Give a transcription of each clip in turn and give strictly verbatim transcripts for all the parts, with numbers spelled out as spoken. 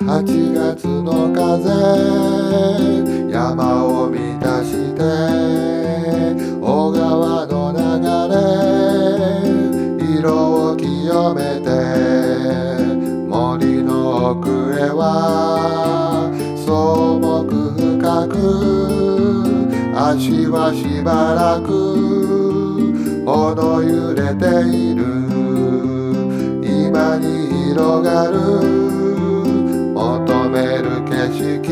はちがつの風、山を満たして小川の流れ、色を清めて森の奥へは草木深く、足はしばらくほど揺れている。今に広がる求める景色、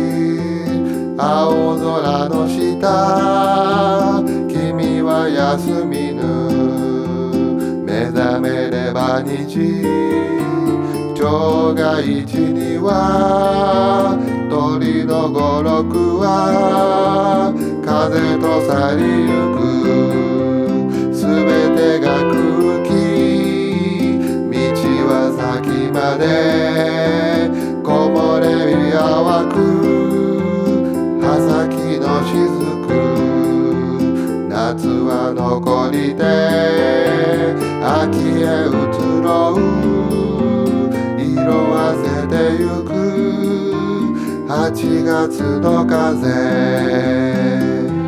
青空の下、君は休みぬ。目覚めれば虹、鳥が市には鳥の語録は風と去りゆく。すべてが空気、道は先まで木漏れ日淡く、葉先の雫、夏は残りで秋へ移ろう。色あせてゆくはちがつの風。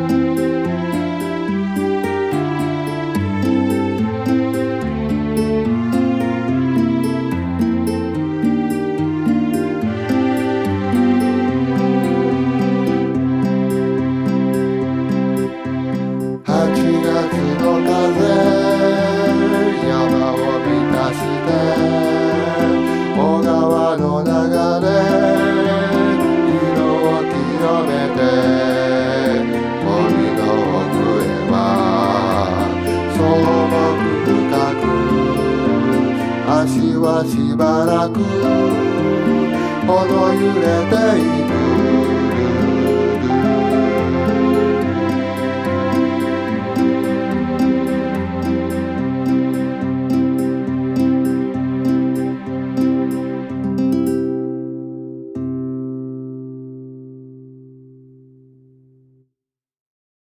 小川の流れ、色を清めて森の奥へは草木深く、足はしばらくほど揺れている。